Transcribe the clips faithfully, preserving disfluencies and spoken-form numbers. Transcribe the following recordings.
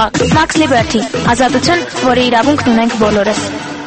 Max Liberty, ազատություն, որի իրավունքն ունենք բոլորս։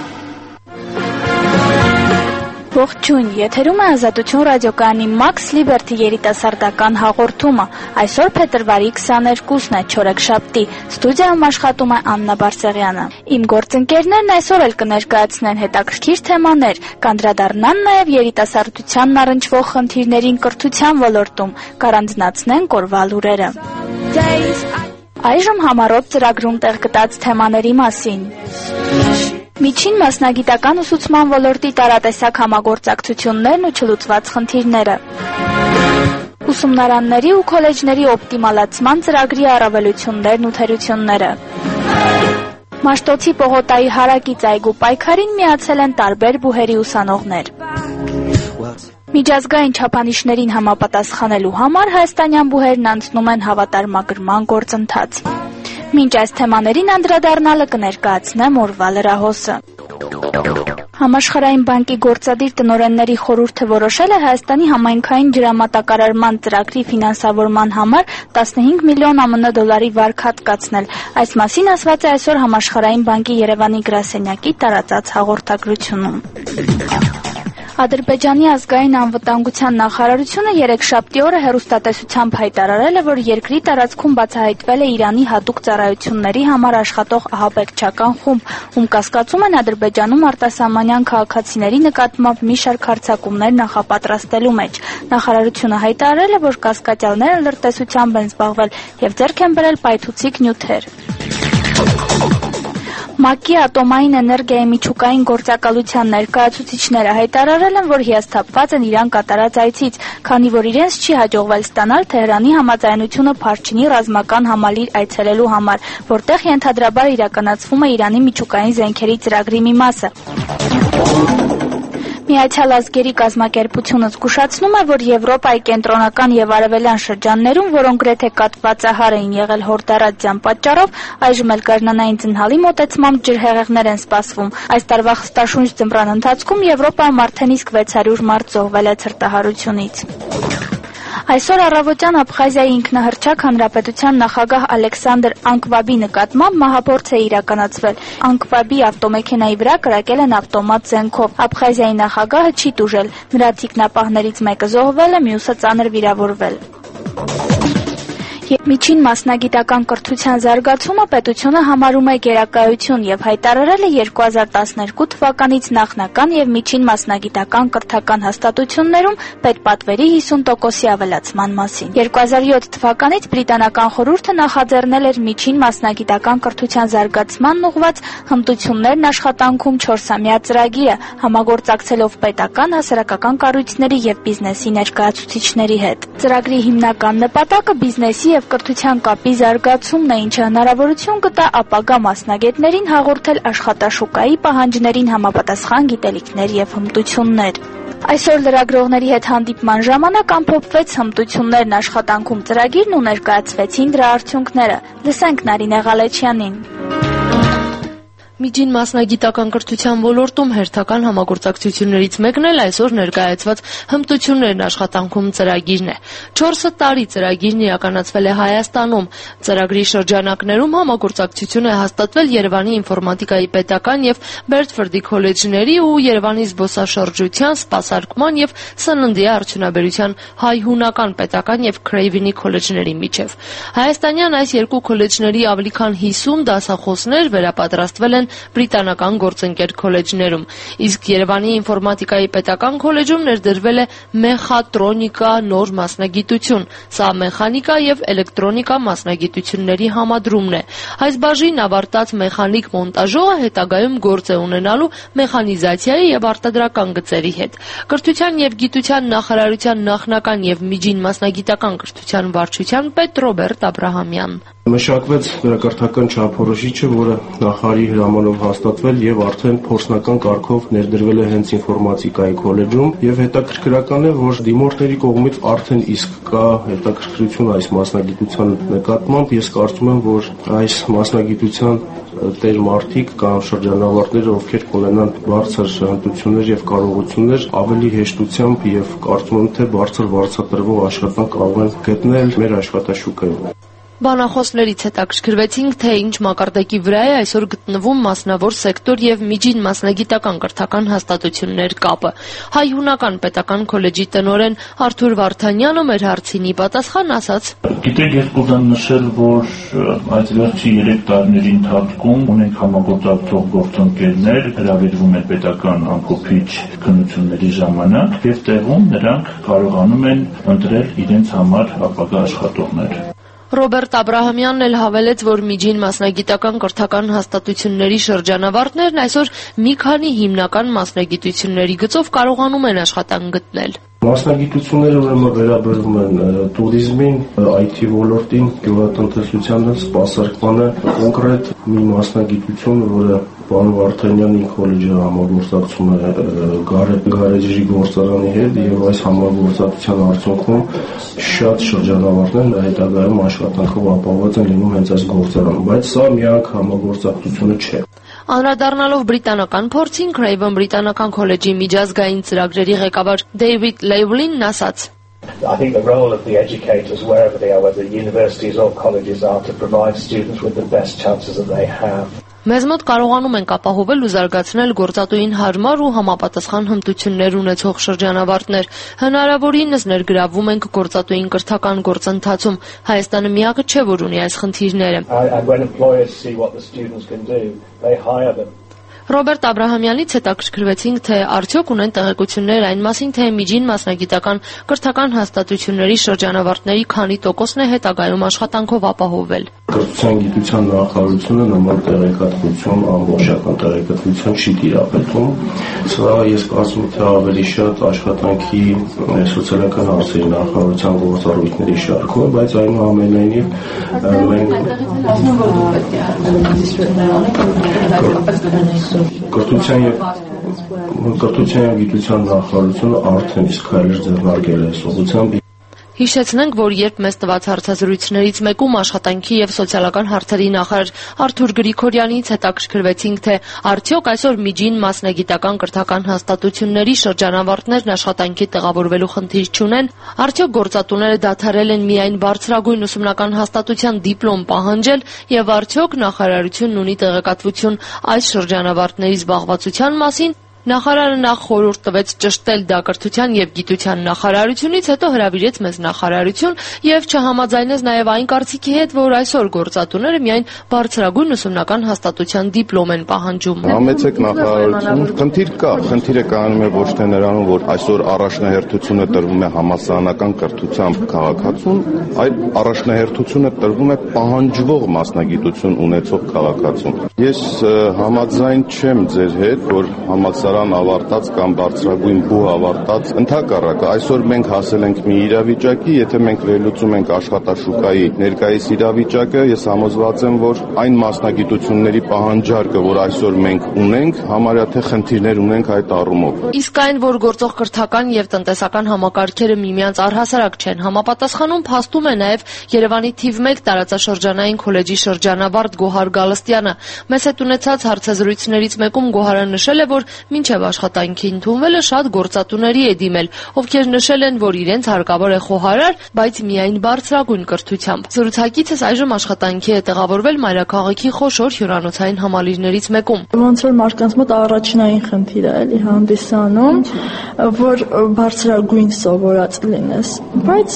Ողջույն, եթերում է Ազատություն ռադիոկայանի Max Liberty երիտասարդական հաղորդումը։ Այսօր փետրվարի քսաներկուսն է, չորեքշաբթի։ Ստուդիայում աշխատում է Աննա Բարսեղյանը։ Իմ գործընկերներն այսօր էլ կներկայացնեն հետաքրքիր թեմաներ, կանդրադառնան նաև երիտասարդությանն առնչվող խնդիրներին կրթության ոլորտում, կառանձնացնեն օրվա լուրերը։ Այժմ համառոտ ծրագրում տեղ գտած թեմաների մասին։ Միջին մասնագիտական ուսուցման ոլորտի տարատեսակ համագործակցություններն ու չլուծված խնդիրները։ Ուսումնարանների ու քոլեջների օպտիմալացման ծրագրի առավելություններն ու թերությունները։ Մաշտոցի Պողոտայի հարակից այգու պայքարին միացել են տարբեր բուհերի ուսանողներ։ Միջազգային չափանիշներին համապատասխանելու համար հայաստանյան բուհերն անցնում են հավատարմագրման գործընթաց։ Մինչ այս թեմաներին անդրադառնալը կներկայացնեմ օրվա լրահոսը։ Համաշխարհային բանկի գործադիր տնօրենների խորհուրդը որոշել է Հայաստանի համայնքային ջրամատակարարման ծրագրի ֆինանսավորման համար տասնհինգ միլիոն ԱՄՆ դոլարի վարկ հատկացնել։ Այս մասին ասված է այսօր Համաշխարհային բանկի Երևանի գրասենյակի տարածած հաղորդագրությունում։ Ադրբեջանի ազգային անվտանգության նախարարությունը երեքշաբթի օրը հեռուստատեսությամբ հայտարարել է, որ երկրի տարածքում բացահայտվել է Իրանի հատուկ ծառայությունների համար աշխատող ահաբեկչական խումբ, ում կասկածում են Ադրբեջանում արտասահմանյան քաղաքացիների նկատմամբ մի շարք հարձակումներ նախապատրաստելու մեջ։ Նախարարությունը հայտարարել է, որ կասկածյալները լրտեսությամբ են զբաղվել եւ ձեռք են բերել պայթուցիկ նյութեր։ ՄԱԿ-ի ատոմային էներգիայի միջուկային գործակալության ներկայացուցիչները հայտարարել են, որ հիասթափված են Իրան կատարած այցից, քանի որ իրենց չի հաջողվել ստանալ Թեհրանի համաձայնությունը Փարչինի ռազմական համալիր այցելելու համար, որտեղ ենթադրաբար իրականացվում է Իրանի միջուկային զենքերի ծրագրի մի մասը։ Միացյալ Ազգերի կազմակերպությունը զգուշացնում է, որ Եվրոպայի կենտրոնական եւ արևելյան շրջաններում, որոնք գրեթե կաթվածահար էին եղել հորդառատ պատճառով, այժմ էլ գարնանային ձնհալի մոտեցմամբ ջրհեղեղներ են սպասվում։ Այս տարվա խստաշունչ ձմռան ընթացքում Եվրոպայում արդեն իսկ վեց հարյուր մարդ զոհվել է ցրտահարությունից։ Այսօր առավոտյան Աբխազիայի ինքնահռչակ հանրապետության նախագահ Ալեքսանդր Անկվաբի նկատմամբ մահափորձ է իրականացվել։ Անկվաբի ավտոմեքենայի վրա կրակել են ավտոմատ զենքով։ Աբխազիայի նախագահը չի տուժել։ Նրա թիկնապահներից մեկը զոհվել է, մյուսը ծանր վիրավորվել։ Միջին մասնագիտական կրթության զարգացումը պետությունը համարում է գերակայություն եւ հայտարարել է երկու հազար տասներկու թվականից նախնական եւ միջին մասնագիտական կրթական հաստատություններում պետպատվերի հիսուն տոկոսի ավելացման մասին։ երկու հազար յոթ թվականից բրիտանական խորհուրդը նախաձեռնել էր միջին մասնագիտական կրթության զարգացմանն ուղղված հմտություններն աշխատանքում չորսամյա ծրագիրը, համագործակցելով պետական, հասարակական կառույցների եւ բիզնեսի ներկայացուցիչների հետ։ Ծրագրի հիմնական նպատակը բիզնեսի եւ կրթության կապի զարգացումն է, ինչը հնարավորություն կտա ապագա մասնագետներին հաղորդել աշխատաշուկայի պահանջներին համապատասխան գիտելիքներ եւ հմտություններ։ Այսօր լրագրողների հետ հանդիպման ժամանակ ամփոփվեց հմտություններն աշխատանքում ծրագիրն ու ներկայացվեցին դրա արդյունքները։ Լսենք Նարինե Ղալեչյանին։ Միջին մասնագիտական կրթության ոլորտում հերթական համագործակցություններից մեկն էլ այսօր ներկայացված հմտություններն աշխատանքում ծրագիրն է։ Չորս տարի ծրագիրն իրականացվել է Հայաստանում։ Ծրագրի շրջանակներում համագործակցություն է հաստատվել Երևանի ինֆորմատիկայի պետական եւ Բերդֆորդի քոլեջների ու Երևանի զբոսաշրջության, սպասարկման եւ սննդի արդյունաբերության հայ-հունական պետական եւ Քրեյվինի քոլեջների միջև։ Հայաստանյան այս երկու քոլեջների ավելի քան հիսուն դասախոսներ վերապատրաստվել են բրիտանական գործընկեր քոլեջներում, իսկ Երևանի ինֆորմատիկայի պետական քոլեջում ներդրվել է մեխատրոնիկա նոր մասնագիտություն։ Սա մեխանիկա եւ էլեկտրոնիկա մասնագիտությունների համադրումն է։ Այս բաժին ավարտած մեխանիկ մոնտաժողը հետագայում գործ է ունենալու մեխանիզացիայի եւ արտադրական գծերի հետ։ Կրթության եւ գիտության նախարարության նախնական եւ միջին մասնագիտական կրթության վարչության պետ Ռոբերտ Աբրահամյան։ Մշակվեց վերակրթական չափորոշիչը, որը նախարարի հրամանով հաստատվել եւ արդեն փորձնական կարգով ներդրվել է հենց ինֆորմատիկայի քոլեջում եւ հետաքրքրական է, որ դիմորդների կողմից արդեն իսկ կա հետաքրքրություն այս մասնագիտության նկատմամբ։ Ես կարծում եմ, որ այս մասնագիտության տեր մարդիկ կամ շրջանավարտները, ովքեր կունենան բարձր հմտություններ եւ կարողություններ, ավելի հեշտությամբ եւ կարծում եմ թե բարձր վարձատրվող աշխատանք կարող են գտնել մեր աշխատաշուկայում։ Բանախոսներից հետաքրքրվեցինք, թե ինչ մակարդակի վրա է այսօր գտնվում մասնավոր սեկտոր եւ միջին մասնագիտական կրթական հաստատություններ կապը։ Հայ-հունական պետական քոլեջի տնօրեն Արթուր Վարդանյանը մեր հարցին ի պատասխան ասաց. Գիտեք, ես կուզեմ նշել, որ այս վերջի երեք տարիների ընթացքում ունենք համագործակցող գործընկերներ, հրավիրվում են պետական ամփոփիչ քննությունների ժամանակ եւ տեղում նրանք կարողանում են ընտրել իրենց համար ապագա աշխատողներ։ Ռոբերտ Աբրահամյանն էլ հավելեց, որ միջին մասնագիտական կրթական հաստատությունների շրջանավարտներն այսօր մի քանի հիմնական մասնագիտությունների գծով կարողանում են աշխատանք գտնել։ Մասնագիտությունները ուրեմն վերաբերում են տուրիզմին, այ թի ոլորտին, գյուղատնտեսությանը, սպասարկմանը, կոնկրետ մի մասնագիտություն, որը պարոն Վարդանյանի քոլեջը համագործակցում է գարեջրի գործարանի հետ եւ այս համագործակցության արդյունքում շատ շրջանավարտներ հետագայում աշխատանքով ապահովված են լինում հենց այս գործարանում, բայց սա միակ համագործակցությունը չէ։ Անդրադառնալով բրիտանական փորձին, Craven բրիտանական քոլեջի միջազգային ծրագրերի ղեկավար Դեյվիդ Լեյվլինն ասաց. I think the role of the educators, wherever they are, whether universities or colleges, are to provide students with the best chances that they have. Մեզ մոտ կարողանում ենք ապահովել ու զարգացնել գործատուին հարմար ու համապատասխան հմտություններ ունեցող շրջանավարտներ։ Հնարավորինս ներգրավում ենք գործատուին կրթական գործընթացում։ Հայաստանը միակը չէ, որ ունի այս խնդիրները։ Ռոբերտ Աբրահամյանից հետաքրքրվեցինք, թե արդյոք ունեն տեղեկություններ այն մասին, թե միջին մասնագիտական կրթական հաստատությունների շրջանավարտների քանի տոկոսն է հետագայում աշխատանքով ապահովել։ Կրթության գիտության նախարարությունը նման տեղեկատվություն, ամբողջական տեղեկատվություն չի տիրապետում։ Սա ես կարծում եմ, թե ավելի շատ աշխատանքի սոցիալական հարցերի նախարարության գործառույթների շարքում է, բայց այնուամենայնիվ մենք Կրթության եւ կրթության եւ գիտության նախարարությունը արդեն իսկ քայլեր ձեռնարկել է այս ուղղությամբ։ Հիշեցնենք, որ երբ մեզ տված հարցազրույցներից մեկում աշխատանքի եւ սոցիալական հարցերի նախարար Արթուր Գրիգորյանից հետաքրքրվեցինք, թե արդյոք այսօր միջին մասնագիտական կրթական հաստատությունների շրջանավարտներն աշխատանքի տեղավորվելու խնդիր չունեն, արդյոք գործատուները դադարել են միայն բարձրագույն ուսումնական հաստատության դիպլոմ պահանջել եւ արդյոք նախարարությունն ունի տեղեկատվություն այս շրջանավարտների զբաղվածության մասին։ Նախարարը նախ խորհուրդ տվեց ճշտել դա կրթության եւ գիտության նախարարությունից, հետո հրավիրեց մեզ նախարարություն եւ չհամաձայնեց նաեւ այն կարծիքի հետ, որ այսօր գործատուները միայն բարձրագույն ուսումնական հաստատության դիպլոմ են պահանջում։ Համեցեք նախարարություն, խնդիր կա, խնդիրը կայանում է ոչ թե նրանում, որ այսօր առաջնահերթությունը տրվում է համալսարանական կրթությամբ քաղաքացուն, այլ առաջնահերթությունը տրվում է պահանջվող մասնագիտություն ունեցող քաղաքացուն։ Ես համաձայն չեմ ձեր հետ, որ համալսարան ավարտած կամ բարձրագույն բուհ ավարտած, ընդհակառակը այսօր մենք հասել ենք մի իրավիճակի, եթե մենք վերլուծում ենք աշխատաշուկայի ներկայիս իրավիճակը, ես համոզված եմ, որ այն մասնագիտությունների պահանջարկը, որ այսօր մենք ունենք, համարյա թե խնդիրներ ունենք այդ առումով։ Իսկ այն, որ գործող կրթական եւ տնտեսական համակարգերը միմյանց առհասարակ չեն համապատասխանում, փաստում է նաեւ Երևանի թիվ մեկ տարածաշրջանային քոլեջի շրջանավարտ Գոհար Գալստյանը։ Մեզ հետ ունեցած հարցազրույցներից մեկում Գոհարը նշել է, որ մինչև աշխատանքի ընդունվելը շատ գործատուների է դիմել, ովքեր նշել են, որ իրենց հարկավոր է խոհարար, բայց միայն բարձրագույն կրթությամբ։ Զրուցակիցս այժմ աշխատանքի է տեղավորվել մայրաքաղաքի խոշոր հյուրանոցային համալիրներից մեկում։ Ոնց որ մարդկանց մոտ առաջնային խնդիր է էլի հանդիսանում, որ բարձրագույն սովորած լինես, բայց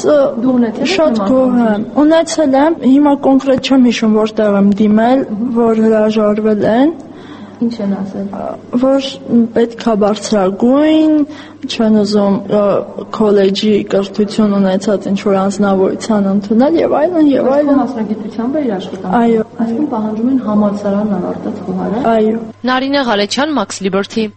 շատ գոհ եմ։ Ունեցել եմ, հիմա կոնկրետ չեմ հիշում որտեղ եմ դիմել, որ հրաժարվել են։ Ինչ են ասել։ Որ պետք է բարձրագույն, չեն ուզում քոլեջի կրթություն ունեցած ինչ-որ անձնավորության ընդունել եւ այլն եւ այլն։ Մասնագիտությամբ է իր աշխատանքը։ Այո, այսինքն պահանջում են համալսարան ավարտած խոհարար։ Այո։ Նարինե Ղալեչյան, Max Liberty։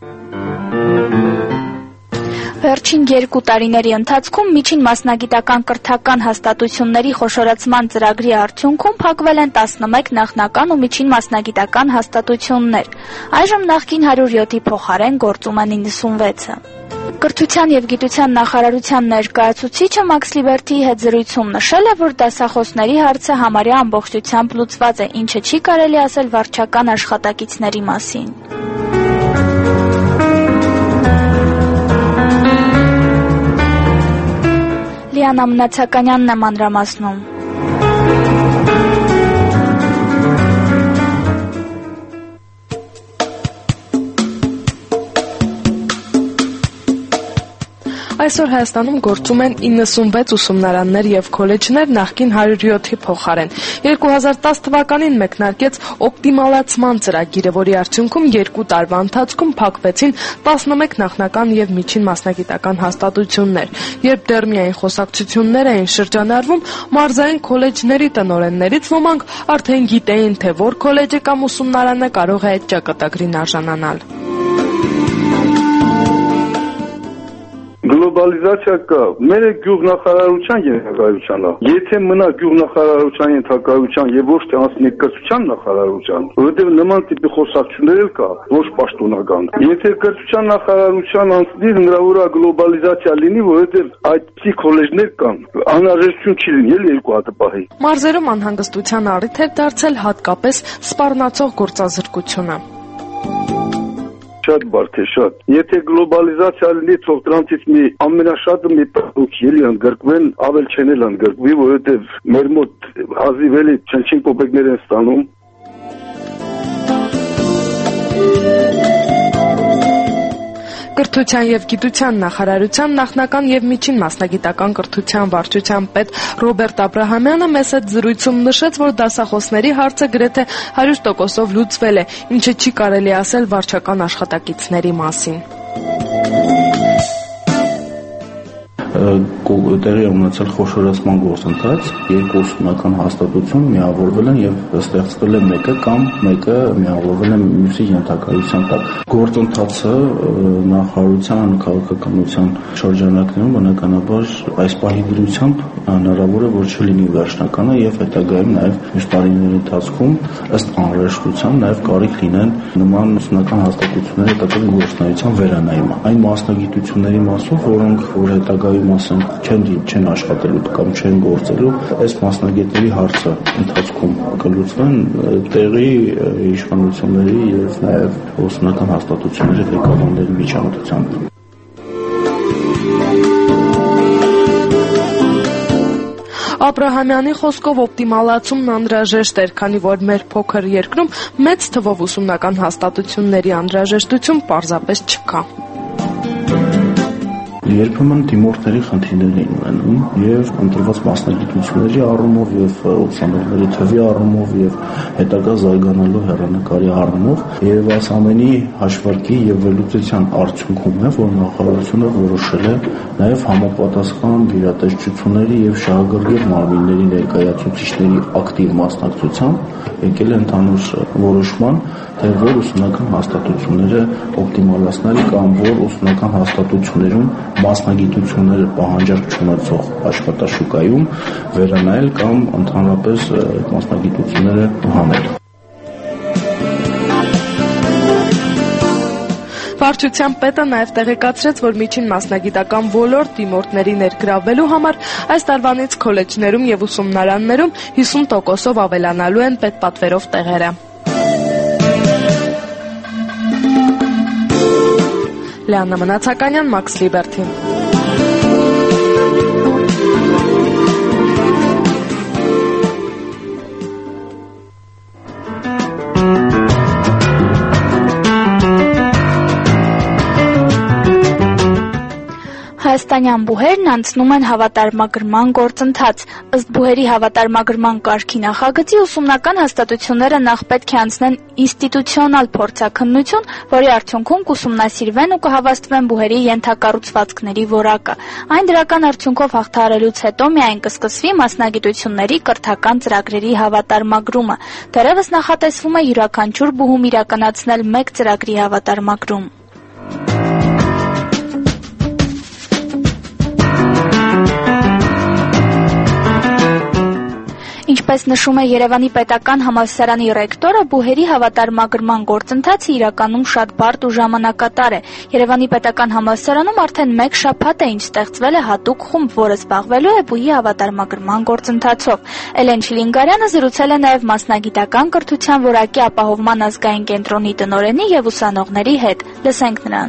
Վերջին երկու տարիների ընթացքում միջին մասնագիտական կրթական հաստատությունների խոշորացման ծրագրի արդյունքում փակվել են տասնմեկ նախնական ու միջին մասնագիտական հաստատություններ։ Այժմ նախկին հարյուր յոթի փոխարեն գործում են իննսունվեցը։ Կրթության եւ գիտության նախարարության ներկայացուցիչը Max Liberty-ի հետ զրույցում նշել է, որ դասախոսների հարցը համարյա ամբողջությամբ լուծված է, ինչը չի կարելի ասել վարչական աշխատակիցների մասին։ Լիանա Մնացականյանն է մանրամասնում։ Այսօր Հայաստանում գործում են իննսունվեց ուսումնարաններ եւ քոլեջներ նախկին հարյուր յոթի փոխարեն։ երկու հազար տաս թվականին մեկնարկեց օպտիմալացման ծրագիրը, որի արդյունքում երկու տարվա ընթացքում փակվեցին տասնմեկ նախնական եւ միջին մասնագիտական հաստատություններ։ Երբ դեռ միայն խոսակցություններ էին շրջանառվում, մարզային քոլեջների տնօրեններից ոմանք արդեն գիտեին, թե որ քոլեջը կամ ուսումնարանը կարող է այդ ճակատագրին արժանանալ։ Գլոբալիզացիա կա, մեր գյուղնախարարության ենթակայության է։ Եթե մնա գյուղնախարարության ենթակայության եւ ոչ թե անձնակցության նախարարության, որովհետեւ նման տիպի խոսակցություններ էլ կա, ոչ պաշտոնական։ Եթե կրթության նախարարության անցնի, հնարավոր է գլոբալիզացիա լինի, որովհետեւ այդպիսի քոլեջներ կան, անհրաժեշտություն չի լինի էլ երկու հատ պահի։ Մարզերում անհանգստության առիթ է դարձել հատկապես սպառնացող գործազրկությունը։ Շատ բարդ է, շատ։ Եթե գլոբալիզացիա լինի, թող դրանից մի ամենաշատը մի պահուք ելի ընդգրկվեն, ավել չեն էլ ընդգրկվի, որովհետև մեր մոտ հազիվ էլի չնչին կոպեկներ են ստանում։ Կրթության եւ գիտության նախարարության նախնական եւ միջին մասնագիտական կրթության վարչության պետ Ռոբերտ Աբրահամյանը մեծ հետ զրույցում նշեց, որ դասախոսների հարցը գրեթե հարյուր տոկոսով լուծվել է, ինչը չի կարելի ասել վարչական աշխատակիցների մասին։ Տեղի է ունեցել խոշորացման գործընթաց, երկու ուսումնական հաստատություն միավորվել են եւ ստեղծվել է մեկը կամ մեկը միավորվել է մյուսի ենթակայության տակ։ Գործընթացը նախարարության քաղաքականության շրջանակներում բնականաբար այս պահի դրությամբ հնարավոր է որ չլինի վերջնականը եւ հետագայում նաեւ մյուս տարիների ընթացքում ըստ անհրաժեշտության նաեւ կարիք լինեն նման ուսումնական հաստատությունների հետագա գործունեության վերանայումը։ Այն մասնագիտությունների մասով, որոնք որ հետագայում ասենք չեն չեն աշխատելու կամ չեն գործելու, այս մասնագետների հարցը ընթացքում կլուծվեն տեղի իշխանությունների եւ նաեւ ուսումնական հաստատությունների ղեկավարների միջամտությամբ։ Աբրահամյանի խոսքով օպտիմալացումն անհրաժեշտ էր, քանի որ մեր փոքր երկրում մեծ թվով ուսումնական հաստատությունների անհրաժեշտություն պարզապես չկա։ Երբեմն դիմորդների խնդիրներ էին ունենում եւ ընտրված մասնագիտությունների առումով եւ ուսանողների թվի առումով եւ հետագա զարգանալու հեռանկարի առումով եւ այս ամենի հաշվարկի եւ վերլուծության արդյունքում է որ նախարարությունը որոշել է նաեւ համապատասխան գերատեսչությունների եւ շահագրգիռ մարմինների ներկայացուցիչների ակտիվ մասնակցությամբ եկել է ընդհանուր որոշման թե որ ուսումնական հաստատությունները օպտիմալացնել կամ որ ուսումնական հաստատություններում մասնագիտությունները պահանջարկ չունեցող աշխատաշուկայում վերանայել կամ ընդհանրապես մասնագիտությունները հանել։ Վարչության պետը նաև տեղեկացրեց, որ միջին մասնագիտական ոլորտ դիմորդների ներգրավելու համար այս տարվանից քոլեջներում եւ ուսումնարաններում հիսուն տոկոսով ավելանալու են պետպատվերով տեղերը։ Լիաննա Մնացականյան, Մաքս Լիբերթին։ Հայաստանյան բուհերն անցնում են հավատարմագրման գործընթաց։ Ըստ բուհերի հավատարմագրման կարգի նախագծի ուսումնական հաստատությունները նախ պետք է անցնեն ինստիտուցիոնալ փորձաքննություն, որի արդյունքում կուսումնասիրվեն ու կհավաստվեն բուհերի ենթակառուցվածքների որակը։ Այն դրական արդյունքով հաղթահարելուց հետո միայն կսկսվի մասնագիտությունների կրթական ծրագրերի հավատարմագրումը։ Դեռևս նախատեսվում է յուրաքանչյուր բուհում իրականացնել մեկ ծրագրի հավատարմագրում։ Ինչպես նշում է Երևանի պետական համալսարանի ռեկտորը, բուհերի հավատարմագրման գործընթացը իրականում շատ բարդ ու ժամանակատար է։ Երևանի պետական համալսարանում արդեն մեկ շաբաթ է ինչ ստեղծվել է հատուկ խումբ, որը զբաղվելու է բուհի հավատարմագրման գործընթացով։ Էլեն Չիլինգարյանը զրուցել է նաև մասնագիտական կրթության որակի ապահովման ազգային կենտրոնի տնօրենի եւ ուսանողների հետ։ Լսենք նրան։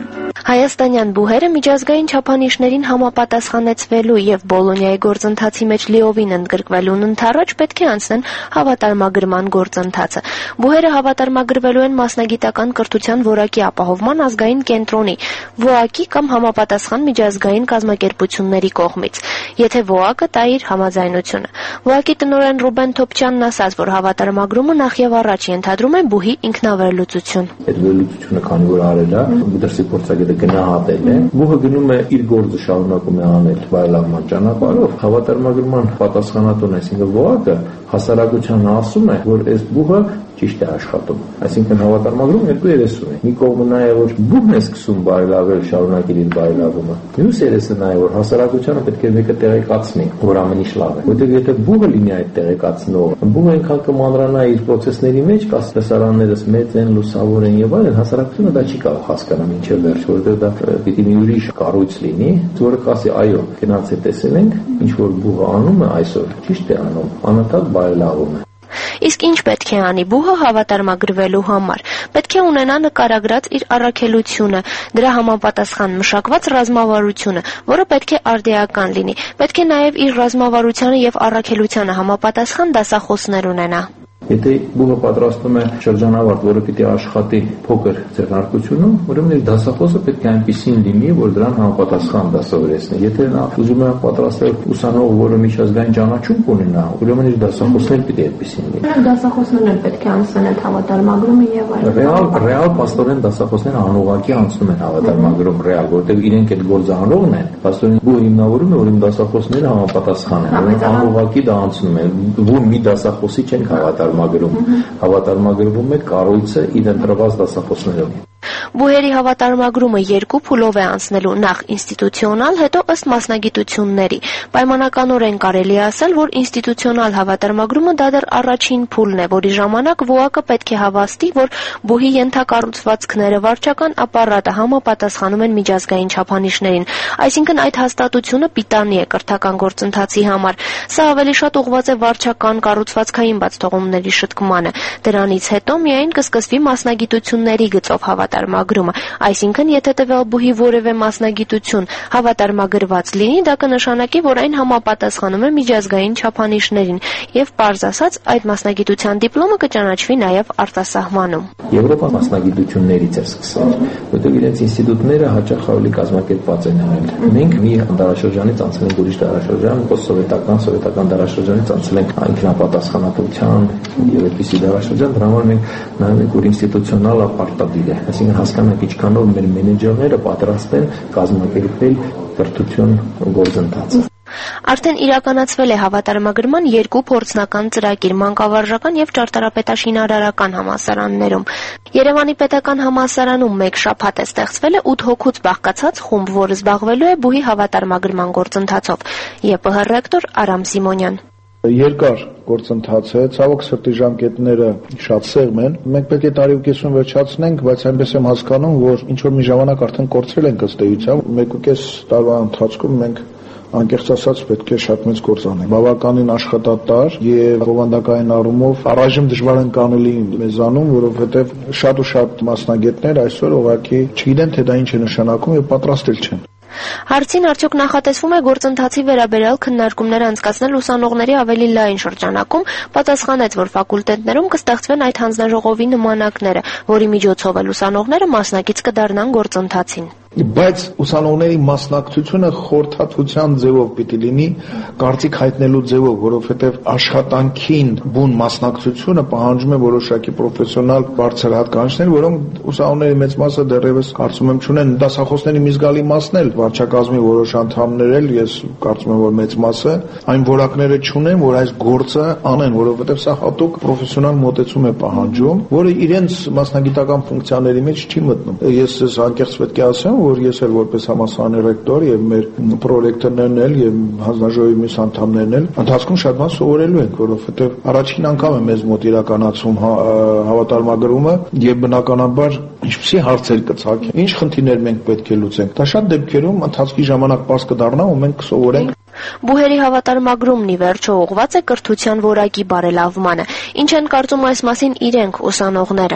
Հայաստանյան բուհերը միջազգային չափանիշներին համապատասխանեցվելու եւ Բոլոնիայի գործընթացի մեջ լիովին ընդգրկվելուն ընթառաջ պետք է անցնեն հավատարմագրման գործընթացը։ Բուհերը հավատարմագրվելու են մասնագիտական կրթության որակի ապահովման ազգային կենտրոնի, ՎՕԱԿ-ի կամ համապատասխան միջազգային կազմակերպությունների կողմից, եթե ՎՕԱԿ-ը տա իր համաձայնությունը։ ՎՕԱԿ-ի տնօրեն Ռուբեն Թոփչյանն ասաց, որ հավատարմագրումը նախ եւ առաջ ենթադրում է բուհի ինքնավերլուծություն։ Այդ վերլուծությունը քանի որ արել է, դրսի փորձագետը գնահատել է, բուհը գնում է իր գործը շարունակում է անել բարելավման ճանապարհով, հավատարմագրման պատասխանատուն, այսինքն ՎՕԱԿ-ը հասարակությանը ասում է, որ այս բուհը ճիշտ է աշխատում։ Այսինքն հավատարմագրում երկու երես ունի։ Մի կողմը նա է, որ բուհն է սկսում բարելավել, շարունակել իր բարելավումը։ Մյուս երեսը նա է, որ հասարակությանը պետք է մեկը տեղեկացնի, որ ամեն ինչ լավ է։ Որտեղ եթե բուհը լինի այդ տեղեկացնողը, բուհը այնքան կմանրանա իր process-ների մեջ, կաս տեսարաններս մեծ են, լուսավոր են եւ այլն, հասարակությունը դա չի կարող հասկանալ մինչեւ վերջ, որտեղ դա պիտի մի ուրիշ կառույց լինի, որը կասի, այո, գնացի տեսել ենք, ինչ որ բուհը անում է այսօր, ճիշտ է անում, անընդհատ բարելավում է։ Իսկ ինչ պետք է անի բուհը հավատարմագրվելու համար։ Պետք է ունենա նկարագրած իր առաքելությունը, դրա համապատասխան մշակված ռազմավարությունը, որը պետք է արդիական լինի։ Պետք է նաև իր ռազմավարությանը եւ առաքելությանը համապատասխան դասախոսներ ունենա։ Եթե բուհը պատրաստում է շրջանավարտ, որը պիտի աշխատի փոքր ձեռնարկությունում, ուրեմն իր դասախոսը պետք է այնպիսին լինի, որ դրան համապատասխան դասավորեցնի։ Եթե նա ուզում է պատրաստել ուսանող, որը միջազգային ճանաչում ունենա, ուրեմն իր դասախոսն էլ պիտի այդպիսին լինի։ Նրանք դասախոսներն էլ պետք է անցնեն այդ հավատարմագրումը եւ այլն։ Ռեալ ռեալ պաստորեն դասախոսները անուղղակի անցնում են հավատարմագրում ռեալ, որտեղ իրենք այդ գործը անողն են, պաստորեն բուհը հիմնավորում է, որ իմ դասախոսները համապատասխան են, ուրեմն անուղղակի դա անցնում է։ Բու մի դասախոսի չեն հավատար Հավատարմագրվում է կառույցը իր ընտրված դասախոսներով։ Բուհերի հավատարմագրումը երկու փուլով է անցնելու, նախ ինստիտուցիոնալ, հետո ըստ մասնագիտությունների։ Պայմանականորեն կարելի է ասել, որ ինստիտուցիոնալ հավատարմագրումը դա դեռ առաջին փուլն է, որի ժամանակ ՎՕԱԿ-ը պետք է հավաստի, որ բուհի ենթակառուցվածքները, վարչական ապարատը համապատասխանում են միջազգային չափանիշներին, այսինքն այդ հաստատությունը պիտանի է կրթական գործընթացի համար։ Սա ավելի շատ ուղղված է վարչական կառուցվածքային բացթողումների շտկմանը։ Դրանից հետո միայն կսկսվի մասնագիտությունների գծով հավատարմագրումը, այսինքն եթե տվյալ բուհի որևէ մասնագիտություն հավատարմագրված լինի, դա կնշանակի, որ այն համապատասխանում է միջազգային չափանիշներին եւ պարզ ասած այդ մասնագիտության դիպլոմը կճանաչվի նաեւ արտասահմանում։ Եվրոպա մասնագիտություններից է սկսել, որտեղ իրենց ինստիտուտները հաճախ ավելի կազմակերպված են եղել։ Մենք մի դարաշրջանից անցել ենք ուրիշ դարաշրջան, սովետական, սովետական դարաշրջանից անցել ենք ինքնապատասխանատվության եւ այդպիսի դարաշրջան, դրա համար մենք նայում ենք, որ ինստիտուցիոնալ ապարտադիր է, այսինքն հասկանանք ինչքանով մեր մենեջերները պատրաստ են կազմակերպել կրթություն գործընթացը։ Արդեն իրականացվել է հավատարմագրման երկու փորձնական ծրագիր մանկավարժական եւ ճարտարապետաշինարարական համալսարաններում։ Երևանի պետական համալսարանում մեկ շաբաթ է ստեղծվել է ութ հոգուց բաղկացած խումբ, որը զբաղվելու է բուհի հավատարմագրման գործընթացով։ ԵՊՀ ռեկտոր Արամ Սիմոնյան։ Երկար գործընթաց է, ցավոք սրտի ժամկետները շատ սեղմ են։ Մենք պետք է տարի ու կեսում վերջացնենք, բայց այնպես եմ հասկանում, որ ինչ որ մի ժամանակ արդեն կորցրել ենք ըստ էության։ Մեկ ու կես տարվա ընթացքում մենք անկեղծ ասած պետք է շատ մեծ գործ անենք։ Բավականին աշխատատար եւ բովանդակային առումով առայժմ դժվար են կանելի մեզանում, որովհետեւ շատ ու շատ մասնագետներ այսօր ուղղակի չգիտեն թե դա ինչ է նշանակում եւ պատրաստել չեն։ Հարցին արդյոք նախատեսվում է գործընթացի վերաբերյալ քննարկումներ անցկացնել ուսանողների ավելի լայն շրջանակում, պատասխանեց, որ ֆակուլտետներում կստեղծվեն այդ հանձնաժողովի նմանակները, որի միջոցով էլ ուսանողները մասնակից կդառնան գործընթացին։ Բայց ուսանողների մասնակցությունը խորհրդատվության ձևով պիտի լինի, կարծիք հայտնելու ձևով, որովհետև աշխատանքին բուն մասնակցությունը պահանջում է որոշակի պրոֆեսիոնալ բարձր հատկանիշներ, որոնք ուսանողների մեծ մասը դեռևս կարծում եմ չունեն։ Դասախոսների մի զգալի մասն էլ, վարչակազմի որոշ անդամներ էլ, ես կարծում եմ, որ մեծ մասը այն որակները չունեն, որ այս գործը անեն, որովհետև սա հատուկ պրոֆեսիոնալ մոտեցում է պահանջում, որը իրենց մասնագիտական ֆունկցիաների մեջ չի մտնում։ Ես անկեղծ պետք է ասեմ, որ ես էլ որպես համալսարանի ռեկտոր եւ մեր պրոռեկտորներն էլ եւ հանձնաժողովի մյուս անդամներն էլ ընթացքում շատ բան սովորելու ենք, որովհետեւ առաջին անգամ է մեզ մոտ իրականացում հավատարմագրումը եւ բնականաբար ինչպիսի հարցեր կծագեն, ինչ խնդիրներ մենք պետք է լուծենք։ Դա շատ դեպքերում ընթացքի ժամանակ պարզ կդառնա ու մենք կսովորենք։ Բուհերի հավատարմագրումն ի վերջո ուղղված է կրթության որակի բարելավմանը։ Ինչ են կարծում այս մասին իրենք ուսանողները։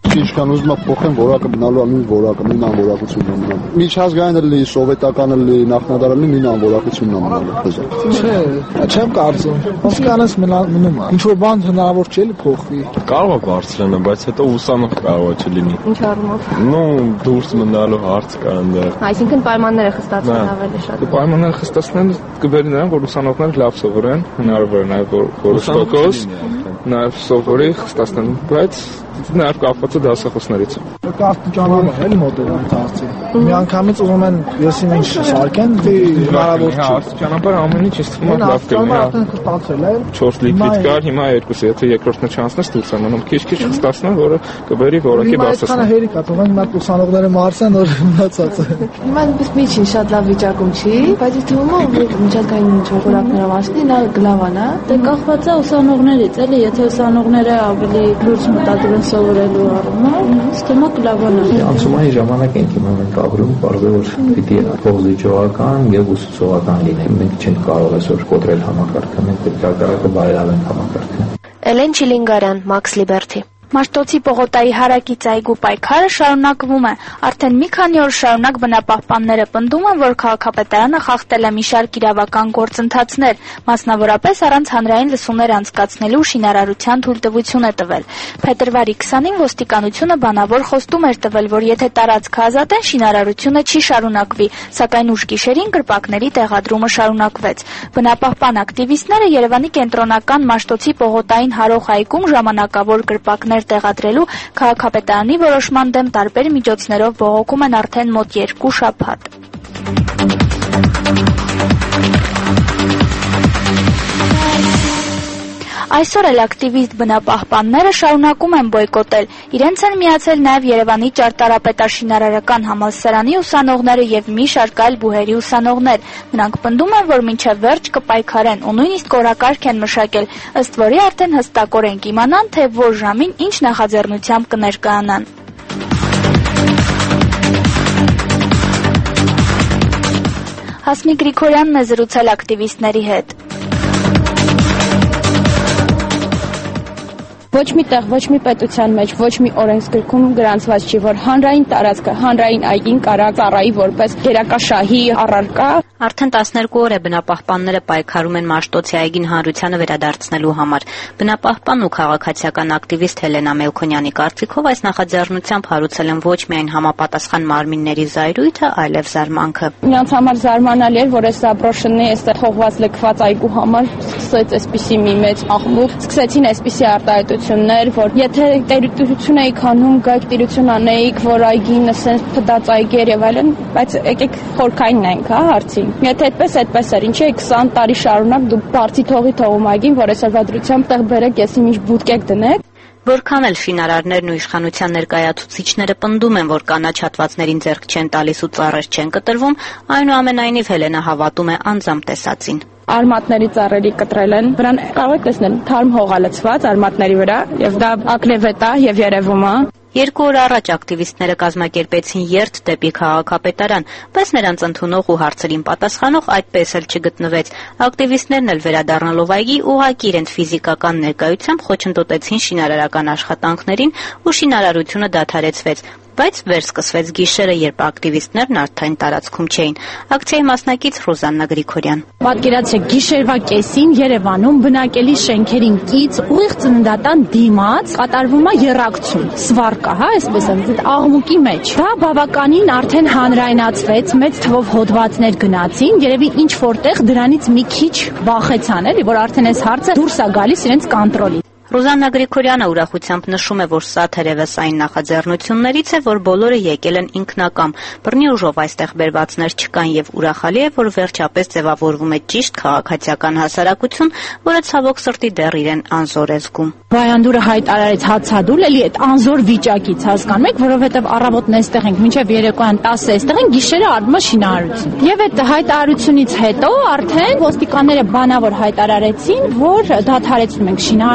Ինչքան ուզում եք փոխեն որակը մնալու է նույն որակը, նույն անորակությունն է մնալու։ Միջազգային լի, սովետական լի, նախնադարը լի, նույն անորակությունն է մնալու։ Չէ, չեմ կարծում։ Ոսկանես մնում է։ Ինչ որ բան հնարավոր չէ լի փոխվի։ Կարող է բարձրանա, բայց հետո ուսանող կարող է չլինի։ Ինչ առումով։ Ну, դուրս մնալու հարց կա այնտեղ։ Այսինքն պայմանները խստացնել ավելի շատ։ Պայմանները խստացնել կբերի նրան, որ ուսանողները լավ սովորեն, հնարավոր է նաև որ ուսանողոս նաև սովորի խստացնել, բայց նաև կապված է դասախոսներից։ Կարտիճանով էլ մոդել են դարձել։ Միանգամից ուզում են եսին ինչ սարքեն, դե հնարավոր չէ։ Ճանապարհը ամեն ինչ ինձ թվում է լավ կլինի։ Արդեն խստացել է։ չորս լիտրից կար, հիմա երկուսը, եթե երկրորդը չանցնես դուրս են մնում, քիչ-քիչ խստացնեն, որը կբերի որակի բարձրացման։ Հիմա հերիք է, թողան հիմա ուսանողները մարսեն, որ մնացածը։ Հիմա միջին շատ լավ վիճակում չի, բայց թվում է որ միջազգային ինչ որակներով ասնի, նա գլավանա։ Դե կախված է ուսանողներից, էլի, եթե ուսանողները ավելի լուրջ մտածում են սովորելու առումով, ստեմա կլավանա։ Անցումային ժամանակ ենք հիմա մենք ապրում, բարձր որ պիտի փոխզիջողական եւ ուսուցողական լինենք։ Մենք չենք կարող այսօր կոտրել համակարգը, մենք պետք է հակառակը բարելավենք համակարգը։ Էլեն Չիլինգարյան, Max Liberty։ Մաշտոցի Պողոտայի հարակից այգու պայքարը շարունակվում է։ Արդեն մի քանի օր շարունակ բնապահպանները պնդում են, որ քաղաքապետարանը խախտել է մի շարք իրավական գործընթացներ, մասնավորապես առանց հանրային լսումներ անցկացնելու շինարարության թույլտվություն է տվել։ Փետրվարի քսանին ոստիկանությունը բանավոր խոստում էր տվել, որ եթե տարածքը ազատեն, շինարարությունը չի շարունակվի, սակայն ուշ գիշերին կրպակների տեղադրումը շարունակվեց։ Բնապահպան ակտիվիստները Երևանի կենտրոնական Մաշտոցի Պողոտային հարող այգում ժամանակավոր կրպակներ տեղադրելու քաղաքապետարանի որոշման դեմ տարբեր միջոցներով բողոքում են արդեն մոտ երկու շաբաթ։ Այսօր էլ ակտիվիստ բնապահպանները շարունակում են բոյկոտել։ Իրենց են միացել նաև Երևանի ճարտարապետաշինարարական համալսարանի ուսանողները եւ մի շարք այլ բուհերի ուսանողներ։ Նրանք պնդում են, որ մինչև վերջ կպայքարեն ու նույնիսկ օրակարգ են մշակել, ըստ որի արդեն հստակորեն կիմանան, թե որ ժամին ինչ նախաձեռնությամբ կներկայանան։ Հասմիկ Գրիգորյանն է զրուցել ակտիվիստների հետ։ Ոչ մի տեղ, ոչ մի պետության մեջ, ոչ մի օրենսգրքում գրանցված չի, որ հանրային տարածքը, հանրային այգին կարա ծառայի որպես գերակաշահի առարկա։ Արդեն տասներկու օր է բնապահպանները պայքարում են Մաշտոցի այգին հանրությանը վերադարձնելու համար։ Բնապահպան ու քաղաքացիական ակտիվիստ Հելենա Մելքոնյանի կարծիքով այս նախաձեռնությամբ հարուցել են ոչ միայն համապատասխան մարմինների զայրույթը, այլև զարմանքը։ Նրանց համար զարմանալի էր, որ այս Զաբրոշնի այստեղ թողված լքված այգու համար սկսեց այսպիսի մի մեծ աղմուկ, սկսեցին այսպիսի արտահայտություններ, որ եթե տերություն էիք անում, գայք տիրություն անեիք, որ այգին ասեն փդած այգեր եւ այլն, բայց եկեք խորքային նայենք, հա, հարցին։ Եթե այդպես այդպես էր, ինչի՞ է քսան տարի շարունակ դու բարձի թողի թողում այգին, որ այսօրվա դրությամբ տեղ բերեք, եսի ինչ բուտկեք դնեք։ Որքան էլ շինարարներն ու իշխանության ներկայացուցիչները պնդում են, որ կանաչ հատվածներին ձեռք չեն տալիս ու ծառեր չեն կտրվում, այնուամենայնիվ Հելենա հավատում է անձամբ տեսածին։ Արմատների ծառերի կտրել են, վրան կարող եք տեսնել թարմ հող է լցված արմատների վրա, եւ դա ակնեվետ է եւ երևում է։ Երկու օր առաջ ակտիվիստները կազմակերպեցին երթ դեպի քաղաքապետարան, բայց նրանց ընդունող ու հարցերին պատասխանող այդպես էլ չգտնվեց։ Ակտիվիստներն էլ վերադառնալով այգի ուղղակի իրենց ֆիզիկական ներկայությամբ խոչընդոտեցին շինարարական աշխատանքներին ու շինարարությունը դադարեցվեց։ Բայց վերսկսվեց գիշերը, երբ ակտիվիստներն արդեն տարածքում չէին։ Ակցիայի մասնակից Ռոզաննա Գրիգորյան։ Պատկերացրեք, գիշերվա կեսին Երևանում բնակելի շենքերին կից ուղիղ ծննդատան դիմաց կատարվում է եռակցություն, սվարկա, հա, այսպես ասած, աղմուկի մեջ։ Դա բավականին արդեն հանրայնացվեց, մեծ թվով հոդվածներ գնացին, երևի ինչ որտեղ դրանից մի քիչ վախեցան, էլի, որ արդեն այս հարցը դուրս է գալիս իրենց կոնտրոլից։ Ռոզաննա Գրիգորյանը ուրախությամբ նշում է, որ սա թերևս այն նախաձեռնություններից է, որ բոլորը եկել են ինքնակամ։ Բռնի ուժով այստեղ բերվածներ չկան եւ ուրախալի է, որ վերջապես ձևավորվում է ճիշտ քաղաքացիական հասարակություն, որը ցավոք սրտի դեռ իրեն անզոր է զգում։ Բայանդուրը հայտարարեց հացադուլ, էլի այդ անզոր վիճակից հասկանում եք, որովհետեւ առավոտն այստեղ ենք, մինչեւ երեկոյան տասը այստեղ ենք, գիշերը արվում է շինարարություն։ Եվ այդ հայտարարությունից հետո արդեն ոստիկանները բանավոր հայտարարեցին, որ դադարեցնում ենք շինարարությունը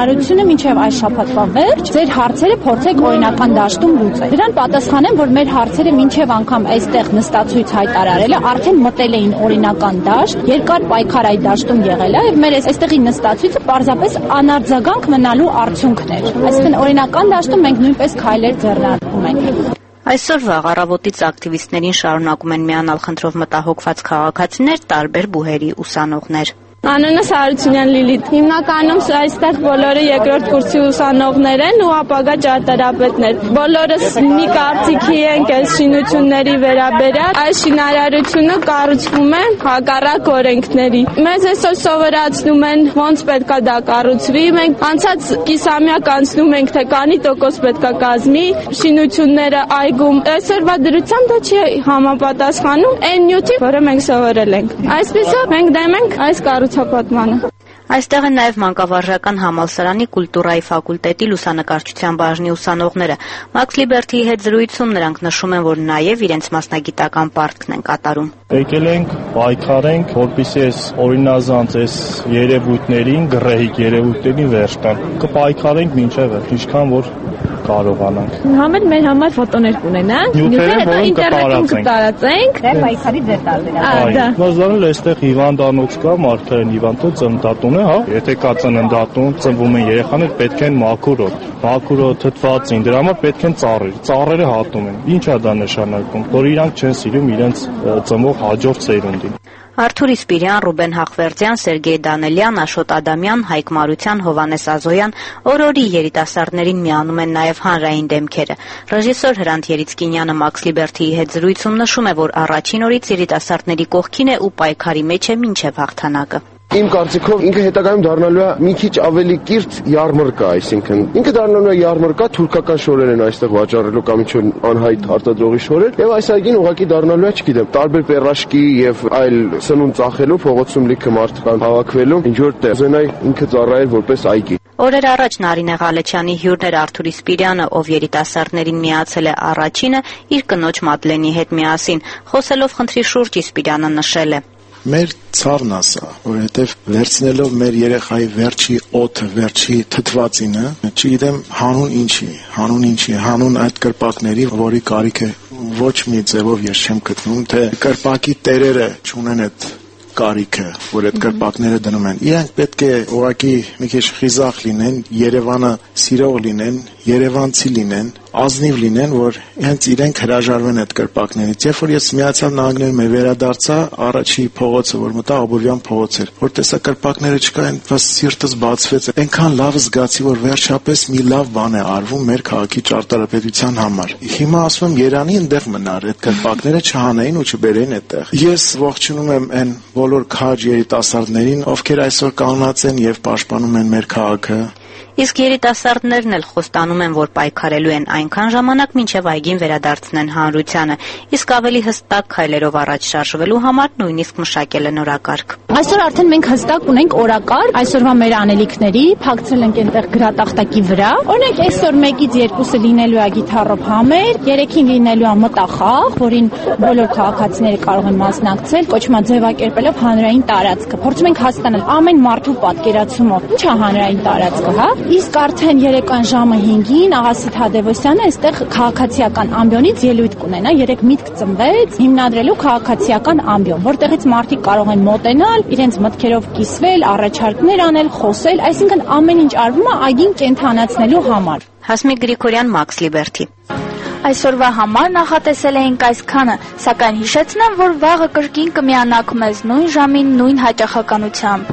մինչև այս շաբաթվա վերջ ձեր հարցերը փորձեք օրինական դաշտում լուծել։ Դրան պատասխանեմ, որ մեր հարցերը մինչև անգամ այստեղ նստածույց հայտարարելը արդեն մտել էին օրինական դաշտ, երկար պայքար այդ դաշտում եղել է եւ մեր այստեղի նստածույցը պարզապես անարձագանք մնալու արդյունքն էր։ Այսինքն օրինական դաշտում մենք նույնպես քայլեր ձեռնարկում ենք։ Այսօր վաղ առավոտից ակտիվիստներին շարունակում են միանալ խնդրով մտահոգված քաղաքացիներ, տարբեր բուհերի ուսանողներ։ Անունս Հարությունյան Լիլիթ։ Հիմնականում այստեղ բոլորը երկրորդ կուրսի ուսանողներ են ու ապագա ճարտարապետներ։ Բոլորս մի կարծիքի ենք այս շինությունների վերաբերյալ։ Այս շինարարությունը կառուցվում է հակառակ օրենքների։ Մեզ այսօր սովորացնում են ոնց պետքա դա կառուցվի։ Մենք անցած կիսամյակ անցնում ենք, թե քանի տոկոս պետքա կազմի շինությունները այգում։ Այսօրվա դրությամբ դա չի համապատասխանում այն նյութին, որը մենք սովորել ենք։ Այսպեսով մենք դեմ ենք այս կառուցապատմանը։ Այստեղ են նաև մանկավարժական համալսարանի կուլտուրայի ֆակուլտետի լուսանկարչության բաժնի ուսանողները։ Մաքս Լիբերթիի հետ զրույցում նրանք նշում են, որ նաև իրենց մասնագիտական պարտքն են կատարում։ Եկել ենք, պայքարենք, որպեսզի այս օրինազանց այս երևույթներին, գռեհիկ երևույթներին վերջ տան։ Կպայքարենք մինչև վերջ, ինչքան որ կարողանանք։ Համեն մեր համար ֆոտոներ կունենանք, նյութերը հետո ինտերնետում կտարածենք։ Դա պայքարի ձեր տարբերակը։ Բազարել այստեղ հիվանդանոց կա, մարդկային հիվանդը ծննդատուն է, հա։ Եթե կա ծննդատուն, ծնվում են երեխաներ, պետք են մաքուրոտ։ Մաքուրոտ թթվածին, դրա համար պետք են ծառեր։ Ծառերը հատում են։ Ինչ է դա նշանակում, որ իրանք չեն սիրում իրենց ծնվող հաջորդ սերունդին։ Արթուր Իսպիրյան, Ռուբեն Հախվերդյան, Սերգեյ Դանելյան, Աշոտ Ադամյան, Հայկ Մարության, Հովանես Ազոյան, օր-օրի երիտասարդներին միանում են նաև հանրային դեմքերը։ Ռեժիսոր Հրանտ Երիցկինյանը Մաքս Լիբերթիի հետ զրույցում նշում է, որ առաջին օրից երիտասարդների կողքին է ու պայքարի մեջ է մինչև հաղթանակը։ Իմ կարծիքով ինքը հետագայում դառնալու է մի քիչ ավելի կիրթ յարմարկա, այսինքն ինքը դառնալու է յարմարկա, թուրքական շորեր են այստեղ վաճառելու կամ ինչ-որ անհայտ արտադրողի շորեր, եւ այս այգին ուղղակի դառնալու է, չգիտեմ, տարբեր պերաշկի եւ այլ սնունդ ծախելու, փողոցում լիքը մարդկան հավաքվելու, ինչ որ տեղ զենայ ինքը ծառայել որպես այգի։ Օրեր առաջ Նարինե Ղալեչյանի հյուրն էր Արթուր Իսպիրյանը, ով երիտասարդներին միացել է առաջինը իր կնոջ Մադլենի հետ միասին։ Խոսելով խնդրի շուրջ Իսպիրյանը նշել է. Մեր ցավն ասա, որովհետև վերցնելով մեր երեխայի վերջի օդը, վերջի թթվածինը, չգիտեմ հանուն ինչի, հանուն ինչի, հանուն այդ կրպակների, որի կարիքը ոչ մի ձևով ես չեմ գտնում, թե կրպակի տերերը չունեն այդ կարիքը, որ այդ կրպակները դնում են։ Իրանք պետք է ուղղակի մի քիչ խիզախ լինեն, Երևանը սիրող լինեն, երևանցի լինեն, ազնիվ լինեն, որ հենց իրենք հրաժարվեն այդ կրպակներից։ Երբ որ ես Միացյալ Նահանգներում վերադարձա, առաջի փողոցը, որ մտա Աբովյան փողոց էր, որ տեսա կրպակները չկային, բայց սիրտս բացվեց։ Այնքան լավ զգացի, որ վերջապես մի լավ բան է արվում մեր քաղաքի ճարտարապետության համար։ Հիմա ասում եմ Երանի այնտեղ մնար, այդ կրպակները չհանեին ու չբերեին այդտեղ։ Ես ողջունում եմ այն բոլոր քաջ երիտասարդներին, ովքեր այսօր կանգնած են եւ պաշտպանում են մեր քաղաքը։ Իսկ երիտասարդներն էլ խոստանում են, որ պայքարելու են այնքան ժամանակ, մինչև այգին վերադարձնեն հանրությանը, իսկ ավելի հստակ քայլերով առաջ շարժվելու համար նույնիսկ մշակել են օրակարգ։ Այսօր արդեն մենք հստակ ունենք օրակարգ, այսօրվա մեր անելիքների, փակցել ենք այնտեղ գրատախտակի վրա։ Օրինակ այսօր մեկից երկուսը լինելու է գիտարով համեր, երեքին լինելու է մտախաղ, որին բոլոր քաղաքացիները կարող են մասնակցել, կոչվում է ձևակերպելով հանրային տարածքը։ Փորձում ենք հասկանալ ամեն մարդու պատկերացումով ինչ է հանրային տարածքը, հա։ Իսկ արդեն երեկոյան ժամը հինգին Աղասիթ Հադևոսյանը այստեղ քաղաքացիական ամբիոնից ելույթ կունենա, երեք միտք ծնվեց հիմնադրելու քաղաքացիական ամբիոն, որտեղից մարդիկ կարող են մոտենալ, իրենց մտքերով կիսվել, առաջարկներ անել, խոսել, այսինքն ամեն ինչ արվում է այգին կենթանացնելու համար։ Հասմիկ Գրիգորյան, Մաքս Լիբերթի։ Այսօրվա համար նախատեսել էինք այսքանը, սակայն հիշեցնեմ, որ վաղը կրկին կմիանաք մեզ նույն ժամին, նույն հաճախականությամբ։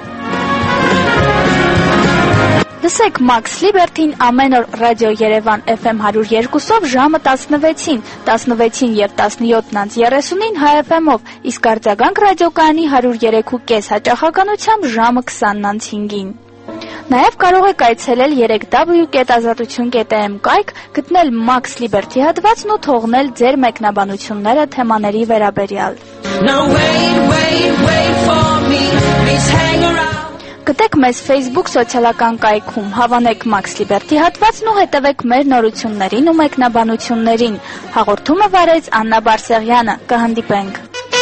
Լսեք Մաքս Լիբերթին ամեն օր ռադիո Երևան Էֆ Էմ հարյուր երկուսով ժամը տասնվեցին, տասնվեցին եւ տասնյոթ երեսունին Հայ Էֆ Էմ-ով, իսկ արձագանք ռադիոկայանի հարյուր երեք ու կես հաճախականությամբ ժամը քսանն հինգին։ Նաև կարող եք այցելել երեք դաբլյու կետ ազատություն կետ է էմ կայք, գտնել Մաքս Լիբերթի հատվածն ու թողնել ձեր մեկնաբանությունները թեմաների վերաբերյալ։ Գտեք մեզ Facebook սոցիալական կայքում, հավանեք Մաքս Լիբերթի հատվածն ու հետևեք մեր նորություններին ու մեկնաբանություններին։ Հաղորդումը վարեց Աննա Բարսեղյանը։ Կհանդիպենք։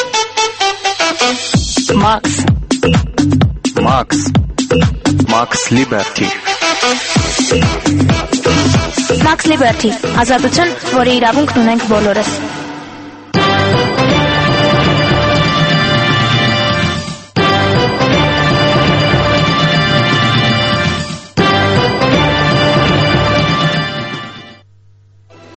Մաքս Մաքս Մաքս Լիբերթի Max Liberty, ազատություն, որի իրավունքն ունենք բոլորս։